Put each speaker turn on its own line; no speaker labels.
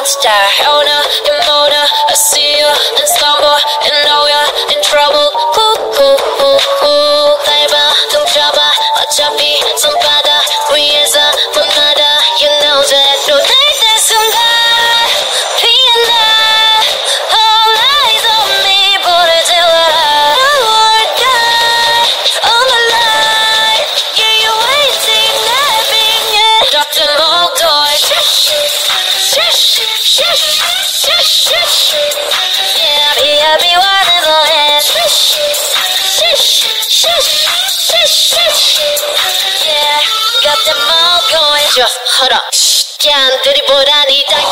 rockstar. Oh no, you're motor. I see you and stumble and know you're in trouble. 짧아 둥잡아 어차피 손바닥 위에서 뻔하다. You know that. 눈을 뜰 순간 피한다. All eyes on me. 불을 지워라. Or die on the line. Yeah, you're waiting, napping, yeah. Dr. Moldor. Yeah, 미워하는 너의 Yeah, got them all going. Just hold up. 짠들이 보라니 다